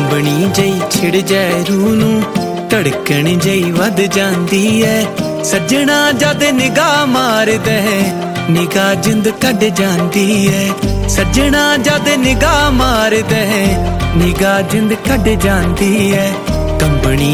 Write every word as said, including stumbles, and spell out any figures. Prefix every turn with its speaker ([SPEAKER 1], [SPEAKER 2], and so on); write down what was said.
[SPEAKER 1] ਕੰਬਣੀ ਜਈ ਛਿੜ ਜਾਏ ਰੂਹ ਨੂੰ, ਧੜਕਣ ਜਈ ਵੱਧ ਜਾਂਦੀ ਐ। ਸੱਜਣਾ ਜਦ ਨਿਗਾਹ ਮਾਰਦਾ ਨਿਗਾਹ ਜਿੰਦ ਕੱਢ ਜਾਂਦੀ ਐ। ਸੱਜਣਾ ਜਦ ਨਿਗਾਹ ਮਾਰਦਾ ਨਿਗਾਹ ਜਿੰਦ ਕੱਢ ਜਾਂਦੀ ਐ। ਕੰਬਣੀ